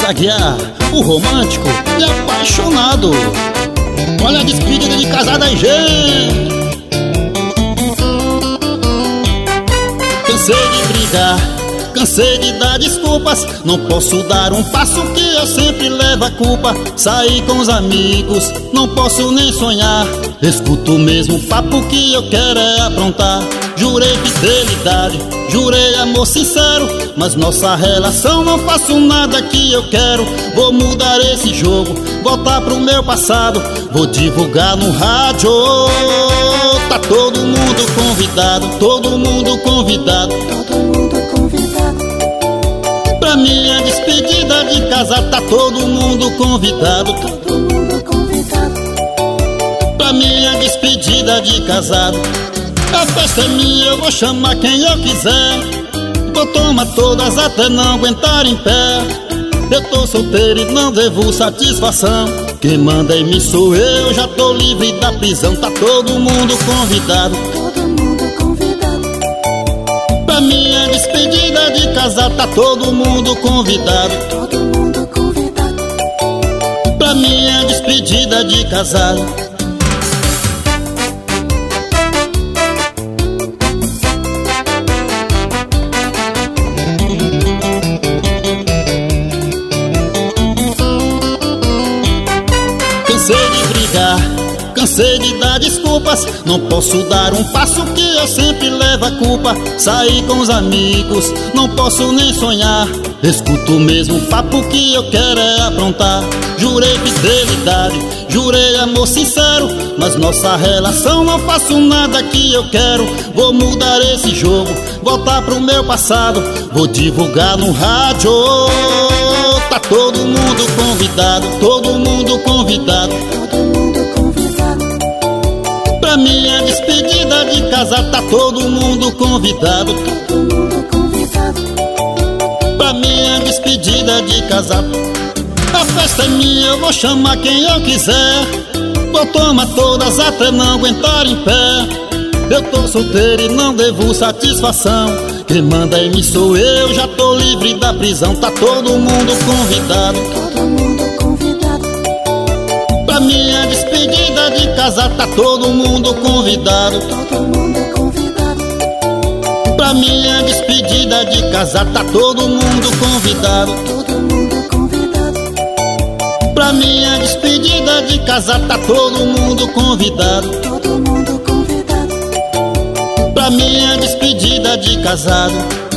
Alex Aguiar, o romântico e apaixonado. Olha a despedida de casada aí, gente. Cansei de brigar, cansei de dar desculpas. Não posso dar um passo que eu sempre levo a culpa. Sair com os amigos, não posso nem sonhar. Escuto o mesmo papo que eu quero é aprontar. Jurei fidelidade, jurei amor sincero, mas nossa relação não faço nada que eu quero. Vou mudar esse jogo, voltar pro meu passado. Vou divulgar no rádio. Tá todo mundo convidado, todo mundo convidado, todo mundo convidado. pra minha despedida de casar. Tá todo mundo convidado, Todo mundo convidado. pra minha despedida de casado. A festa é minha, eu vou chamar quem eu quiser. Vou tomar todas até não aguentar em pé. Eu tô solteiro e não devo satisfação. Quem manda em mim sou eu, já tô livre da prisão. Tá todo mundo convidado, Todo mundo convidado. pra minha despedida de casar. Tá todo mundo convidado, Todo mundo convidado. pra minha despedida de casado. Cansei de brigar, cansei de dar desculpas. Não posso dar um passo que eu sempre levo a culpa. Sair com os amigos, não posso nem sonhar. Escuto o mesmo papo que eu quero é aprontar. Jurei fidelidade, jurei amor sincero, mas nossa relação não faço nada que eu quero. Vou mudar esse jogo, voltar pro meu passado. Vou divulgar no rádio. Tá todo mundo convidado, todo mundo convidado, Todo mundo convidado. pra minha despedida de casar. Tá todo mundo convidado, Todo mundo convidado. pra minha despedida de casar. A festa é minha, eu vou chamar quem eu quiser. Vou tomar todas até não aguentar em pé. Eu tô solteiro e não devo satisfação. Quem manda em mim sou eu, já tô livre da prisão. Tá todo mundo convidado, Todo mundo convidado. pra minha despedida de casar. Tá todo mundo convidado, Todo mundo convidado. pra minha despedida de casar. Tá todo mundo convidado, Todo mundo convidado. pra minha despedida de casar. Tá todo mundo convidado, Todo mundo convidado. pra minha despedida de casado.